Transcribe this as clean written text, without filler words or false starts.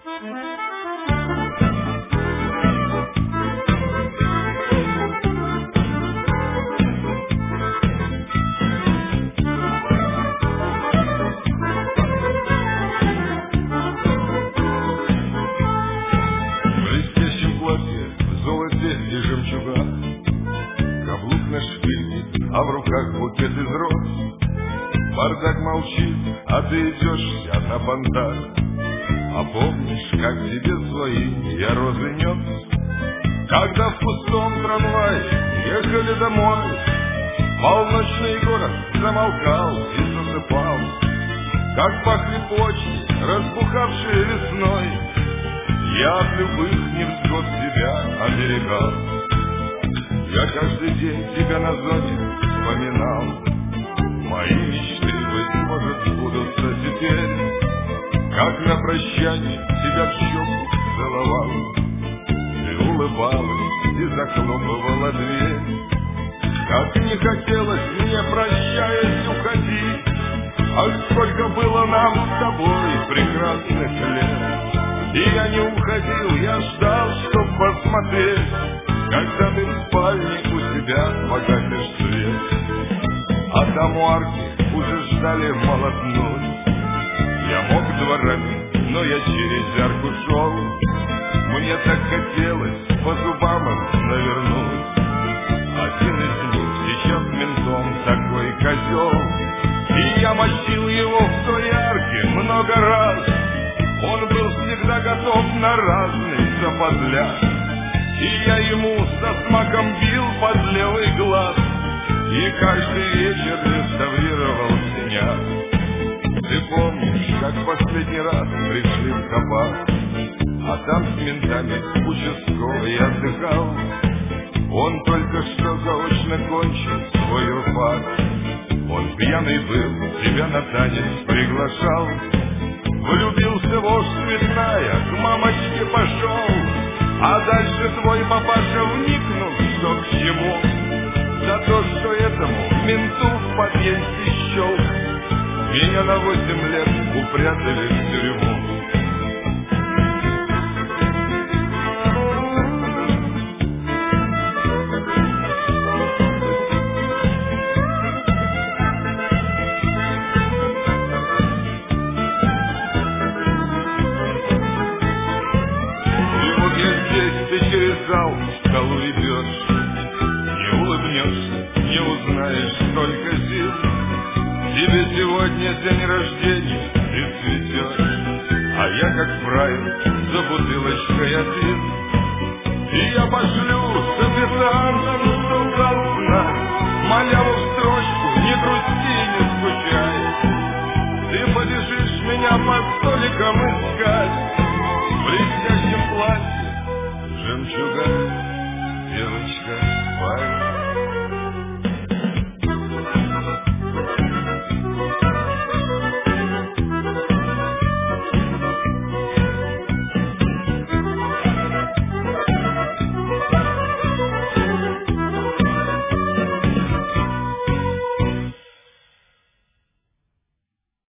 И жемчуга, каблук на шпильке, а в руках букет из роз. Бардак молчит, а ты идешь вся на бандах. А помнишь, как тебе свои я розы нес? Когда в пустом трамвае ехали домой, полночный город замолкал и засыпал. Как пахли почки, разбухавшие весной, я от любых невзгод тебя оберегал. Я каждый день тебя на зоне вспоминал. Мои мечты, быть может, сбудутся теперь. Как на прощание тебя в щеку целовал. Ты улыбалась и захлопывала дверь. Как не хотелось мне, прощаясь, уходить. Ах, сколько было нам с тобой прекрасных лет. И я не уходил, я ждал, чтоб посмотреть, когда ты в спальне у себя погасишь свет. А там у арки уже ждали молотнуть. Я мог дворами, но я через арку шел. Мне так хотелось по зубам их навернуть. Один из них сейчас ментом такой козел, и я мочил его в той арке много раз. Он был всегда готов на разный заподляк, и я ему со смаком бил под левый глаз, и каждый вечер реставрировал синяк. Ты помнишь, как последний раз пришли в кабак, а там с ментами участковый отдыхал. Он только что заочно кончил свой юрфак. Он пьяный был, тебя на танец приглашал. Влюбился вождь цветная, к мамочке пошел, а дальше твой папаша вникнул, что к чему. За то, что этому менту в подъезде щелк, меня на 8 лет упрятали в тюрьму. Зал в скалу идешь, не улыбнешься, не узнаешь, сколько сил. Тебе сегодня день рождения, ты цветешь, а я, как правило, за бутылочкой один. И я пошлю с официантом, что дал знать, маляву в строчку, не грусти, не скучай. Ты побежишь меня под столиком искать в блестящем платье. Жемчуга, девочка, парень.